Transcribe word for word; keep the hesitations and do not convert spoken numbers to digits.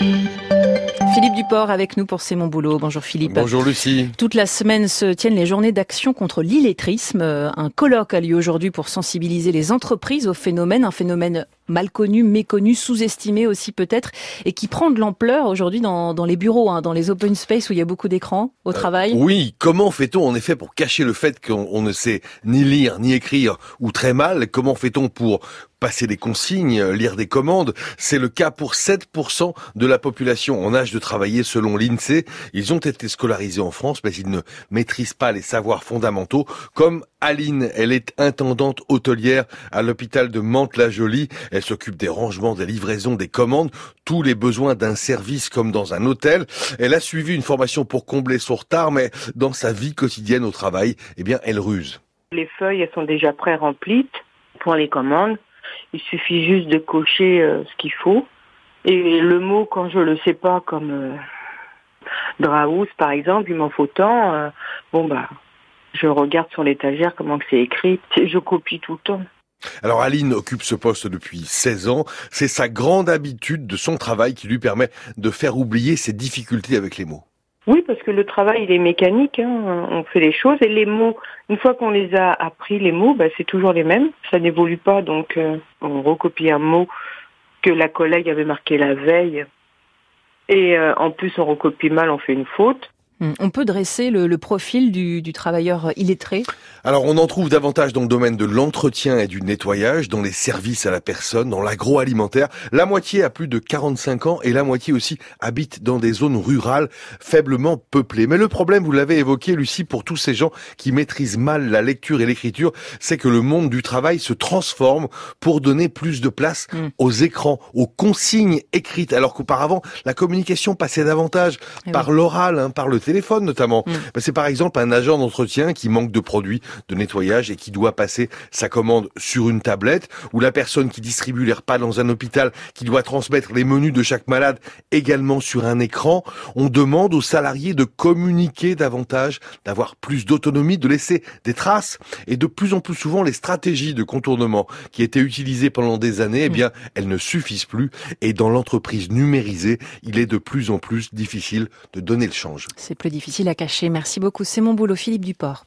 Philippe Duport avec nous pour C'est mon boulot. Bonjour Philippe. Bonjour Lucie. Toute la semaine se tiennent les journées d'action contre l'illettrisme. Un colloque a lieu aujourd'hui pour sensibiliser les entreprises au phénomène, un phénomène mal connu, méconnu, sous-estimé aussi peut-être, et qui prend de l'ampleur aujourd'hui dans, dans les bureaux, hein, dans les open space où il y a beaucoup d'écrans au euh, travail. Oui, comment fait-on en effet pour cacher le fait qu'on on ne sait ni lire, ni écrire, ou très mal? Comment fait-on pour passer des consignes, lire des commandes? C'est le cas pour sept pour cent de la population en âge de travailler selon l'INSEE. Ils ont été scolarisés en France, mais ils ne maîtrisent pas les savoirs fondamentaux, comme Aline. Elle est intendante hôtelière à l'hôpital de Mantes-la-Jolie. Elle s'occupe des rangements, des livraisons, des commandes, tous les besoins d'un service comme dans un hôtel. Elle a suivi une formation pour combler son retard, mais dans sa vie quotidienne au travail, eh bien, elle ruse. Les feuilles, elles sont déjà pré-remplies pour les commandes. Il suffit juste de cocher euh, ce qu'il faut. Et le mot, quand je le sais pas, comme euh, Draus par exemple, il m'en faut tant. Euh, bon bah, je regarde sur l'étagère comment que c'est écrit. Je copie tout le temps. Alors Aline occupe ce poste depuis seize ans. C'est sa grande habitude de son travail qui lui permet de faire oublier ses difficultés avec les mots. Oui, parce que le travail, il est mécanique, hein. On fait les choses et les mots, une fois qu'on les a appris, les mots, bah, c'est toujours les mêmes, ça n'évolue pas, donc euh, on recopie un mot que la collègue avait marqué la veille et euh, en plus on recopie mal, on fait une faute. On peut dresser le, le profil du, du travailleur illettré? Alors on en trouve davantage dans le domaine de l'entretien et du nettoyage, dans les services à la personne, dans l'agroalimentaire. La moitié a plus de quarante-cinq ans et la moitié aussi habite dans des zones rurales faiblement peuplées. Mais le problème, vous l'avez évoqué Lucie, pour tous ces gens qui maîtrisent mal la lecture et l'écriture, c'est que le monde du travail se transforme pour donner plus de place mmh. aux écrans, aux consignes écrites, alors qu'auparavant la communication passait davantage et par oui. l'oral, hein, par le téléphone notamment. Mmh. Ben, c'est par exemple un agent d'entretien qui manque de produits de nettoyage et qui doit passer sa commande sur une tablette, ou la personne qui distribue les repas dans un hôpital qui doit transmettre les menus de chaque malade également sur un écran. On demande aux salariés de communiquer davantage, d'avoir plus d'autonomie, de laisser des traces, et de plus en plus souvent les stratégies de contournement qui étaient utilisées pendant des années, eh bien, elles ne suffisent plus, et dans l'entreprise numérisée, il est de plus en plus difficile de donner le change. C'est plus difficile à cacher. Merci beaucoup. C'est mon boulot, Philippe Duport.